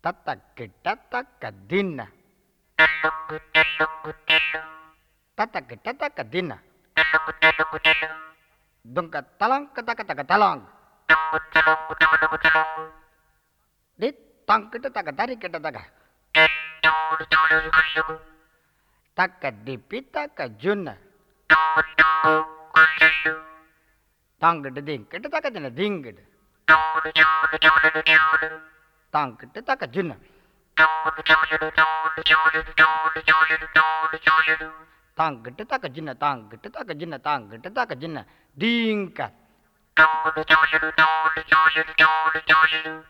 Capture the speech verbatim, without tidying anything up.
தத்த கிட்ட தக்க தின்ன தத்த கிட்ட தக்க தின்ன துங்க தலாங் தக்க தக்க தலாங் டி தங் கிட்ட தக்க தரி கிட்ட தக்க தக்க டிப்பி தக்க ஜுன்ன தாங்கிட்டு திங்கிட்டு தக்க தின்ன திங்கிட்டு தாங்கிட்டு தக்க ஜுன்ன தாங்கிட்டு தக்க ஜின்ன தாங்கிட்டு தக்க ஜின்ன தாங்கிட்டு தக்க ஜின்ன தீங்க